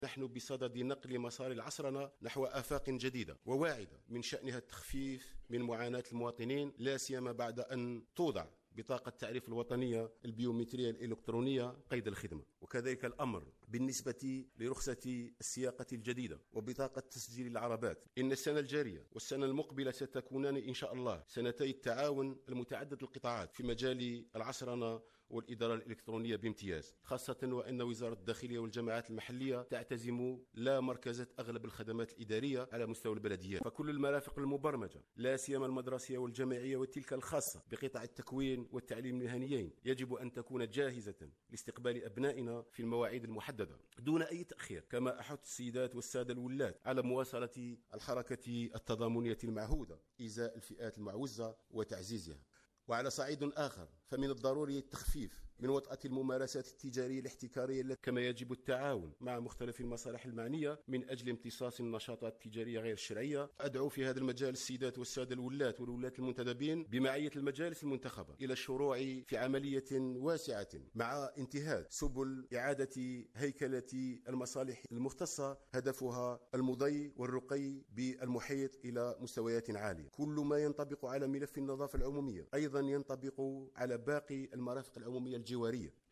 نحن بصدد نقل مسار العصرنة نحو آفاق جديدة وواعدة من شأنها التخفيف من معاناة المواطنين، لا سيما بعد أن توضع بطاقة التعريف الوطنية البيومترية الإلكترونية قيد الخدمة. وكذلك الأمر بالنسبة لرخصة السياقة الجديدة وبطاقة تسجيل العربات. إن السنة الجارية والسنة المقبلة ستكونان إن شاء الله سنتي التعاون المتعدد القطاعات في مجال العصرنة والإدارة الإلكترونية بامتياز، خاصة وأن وزارة الداخلية والجماعات المحلية تعتزم لا مركزة أغلب الخدمات الإدارية على مستوى البلديات، فكل المرافق المبرمجة لا سيما المدرسية والجامعية وتلك الخاصة بقطاع التكوين والتعليم المهنيين يجب أن تكون جاهزة لاستقبال أبنائنا في المواعيد المحددة دون أي تأخير. كما أحث السيدات والسادة الولاة على مواصلة الحركة التضامنية المعهودة إزاء الفئات المعوزة وتعزيزها. وعلى صعيد آخر فمن الضروري التخفيف من وطأة الممارسات التجارية الاحتكارية، كما يجب التعاون مع مختلف المصالح المعنية من أجل امتصاص النشاطات التجارية غير الشرعية. أدعو في هذا المجال السيدات والسادة الولاة والولاة المنتدبين بمعية المجالس المنتخبة إلى الشروع في عملية واسعة مع انتهاء سبل إعادة هيكلة المصالح المختصة هدفها المضي والرقي بالمحيط إلى مستويات عالية. كل ما ينطبق على ملف النظافة العمومية أيضا ينطبق على باقي المرافق العمومية الجوارية،